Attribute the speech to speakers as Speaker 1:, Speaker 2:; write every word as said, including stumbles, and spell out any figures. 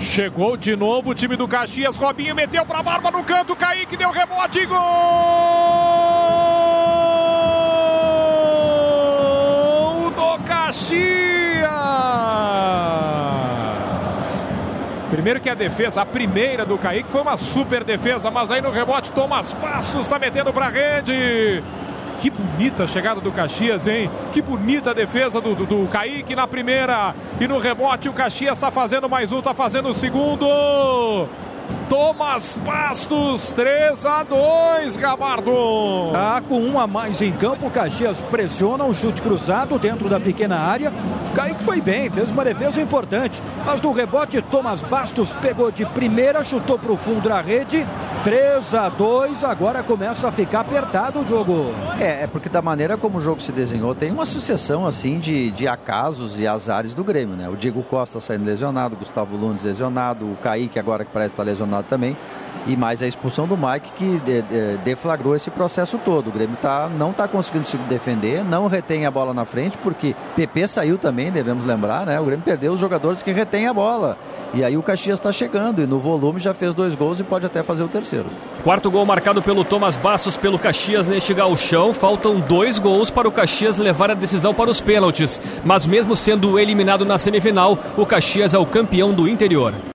Speaker 1: Chegou de novo o time do Caxias. Robinho meteu pra barba no canto. Kaique deu rebote. Gol do Caxias. Primeiro que a defesa, a primeira do Kaique foi uma super defesa, mas aí no rebote Thomas Passos tá metendo pra rede. Que bonita a chegada do Caxias, hein? Que bonita a defesa do, do, do Kaique na primeira. E no rebote o Caxias tá fazendo mais um, tá fazendo o segundo. Thomas Pastos, três a dois, Gabardo.
Speaker 2: Ah, com um a mais em campo, o Caxias pressiona um chute cruzado dentro da pequena área. Kaique foi bem, fez uma defesa importante, mas no rebote Thomas Bastos pegou de primeira, chutou para o fundo da rede. três a dois, agora começa a ficar apertado o jogo.
Speaker 3: É, é porque da maneira como o jogo se desenhou, tem uma sucessão assim de, de acasos e azares do Grêmio, né? O Diego Costa saindo lesionado, o Gustavo Lunes lesionado, o Kaique agora que parece estar lesionado também, e mais a expulsão do Mike que de, de, deflagrou esse processo todo. O Grêmio tá, não está conseguindo se defender, não retém a bola na frente, porque P P saiu também, devemos lembrar, né? O Grêmio perdeu os jogadores que retêm a bola. E aí o Caxias está chegando e no volume já fez dois gols e pode até fazer o terceiro.
Speaker 4: Quarto gol marcado pelo Thomas Bastos pelo Caxias neste gauchão. Faltam dois gols para o Caxias levar a decisão para os pênaltis. Mas mesmo sendo eliminado na semifinal, o Caxias é o campeão do interior.